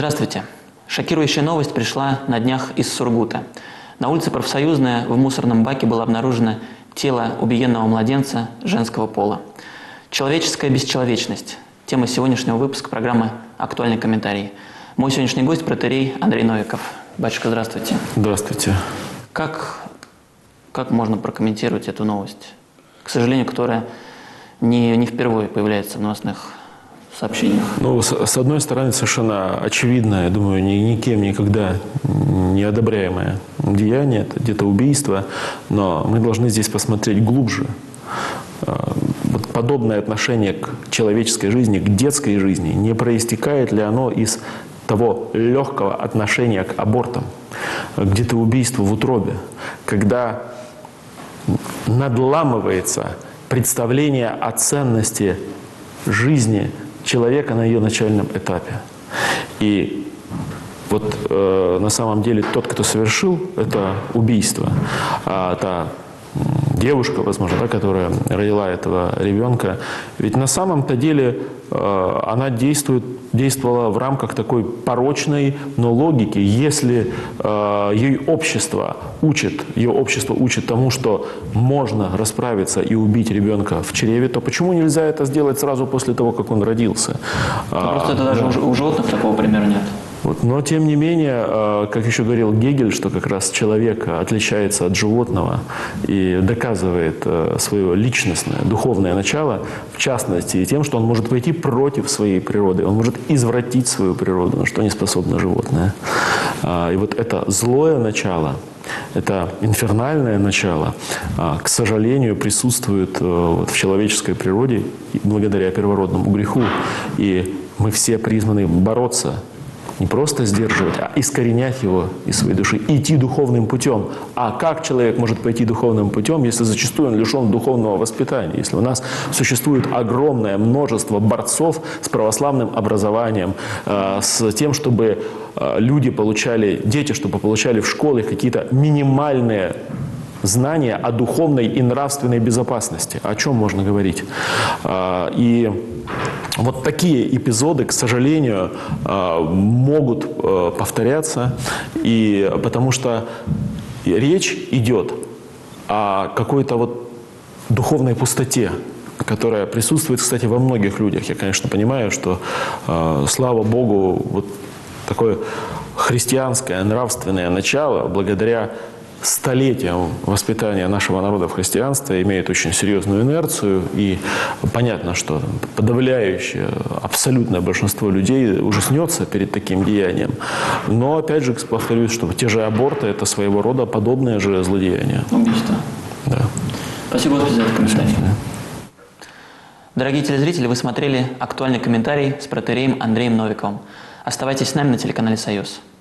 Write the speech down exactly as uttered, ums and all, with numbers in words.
Здравствуйте. Шокирующая новость пришла на днях из Сургута. На улице Профсоюзная в мусорном баке было обнаружено тело убиенного младенца женского пола. Человеческая бесчеловечность. Тема сегодняшнего выпуска программы «Актуальный комментарий». Мой сегодняшний гость – протоиерей Андрей Новиков. Батюшка, здравствуйте. Здравствуйте. Как, как можно прокомментировать эту новость, к сожалению, которая не, не впервые появляется в новостных сообщениях? Ну, с, с одной стороны, совершенно очевидное, я думаю, ни, никем никогда не одобряемое деяние, это где-то убийство, но мы должны здесь посмотреть глубже. Вот подобное отношение к человеческой жизни, к детской жизни, не проистекает ли оно из того легкого отношения к абортам, где-то убийству в утробе, когда надламывается представление о ценности жизни человека на ее начальном этапе. И вот э, на самом деле тот, кто совершил это убийство, а та девушка, возможно, да, которая родила этого ребенка, ведь на самом-то деле э, она действует, действовала в рамках такой порочной, но логики. Если э, ей общество учит, ее общество учит тому, что можно расправиться и убить ребенка в чреве, то почему нельзя это сделать сразу после того, как он родился? Просто а, это даже да. у животных такого примера нет. Вот. Но, тем не менее, как еще говорил Гегель, что как раз человек отличается от животного и доказывает свое личностное, духовное начало, в частности, и тем, что он может пойти против своей природы, он может извратить свою природу, на что не способно животное. И вот это злое начало, это инфернальное начало, к сожалению, присутствует в человеческой природе благодаря первородному греху. И мы все призваны бороться, не просто сдерживать, а искоренять его из своей души, идти духовным путем. А как человек может пойти духовным путем, если зачастую он лишен духовного воспитания? Если у нас существует огромное множество борцов с православным образованием, э, с тем, чтобы э, люди получали, дети, чтобы получали в школе какие-то минимальные знания о духовной и нравственной безопасности. О чем можно говорить? Э, и вот такие эпизоды, к сожалению, могут повторяться, и потому что речь идет о какой-то вот духовной пустоте, которая присутствует, кстати, во многих людях. Я, конечно, понимаю, что, слава Богу, вот такое христианское нравственное начало, благодаря столетиям воспитания нашего народа в христианстве, имеет очень серьезную инерцию, и понятно, что подавляющее, абсолютное большинство людей ужаснется перед таким деянием. Но, опять же, повторюсь, что те же аборты – это своего рода подобное же злодеяние. Убийство. Да. Спасибо за этот комментарий. Дорогие телезрители, вы смотрели «Актуальный комментарий» с протоиереем Андреем Новиковым. Оставайтесь с нами на телеканале «Союз».